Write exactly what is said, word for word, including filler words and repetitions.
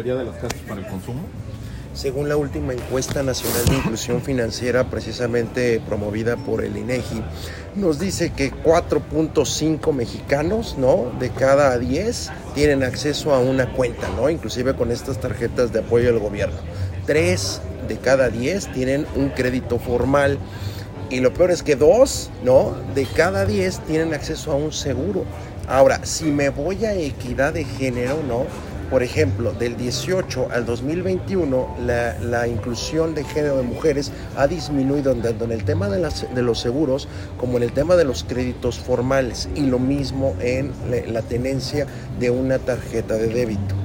mayoría de las casas para el consumo? Según la última encuesta nacional de inclusión financiera, precisamente promovida por el INEGI, nos dice que cuatro punto cinco mexicanos, ¿no?, de cada diez tienen acceso a una cuenta, ¿no?, inclusive con estas tarjetas de apoyo del gobierno. tres de cada diez tienen un crédito formal. Y lo peor es que dos, ¿no?, de cada diez tienen acceso a un seguro. Ahora, si me voy a equidad de género, ¿no?, por ejemplo, del dieciocho al dos mil veintiuno, la, la inclusión de género de mujeres ha disminuido tanto en el tema de, las, de los seguros como en el tema de los créditos formales, y lo mismo en la, la tenencia de una tarjeta de débito.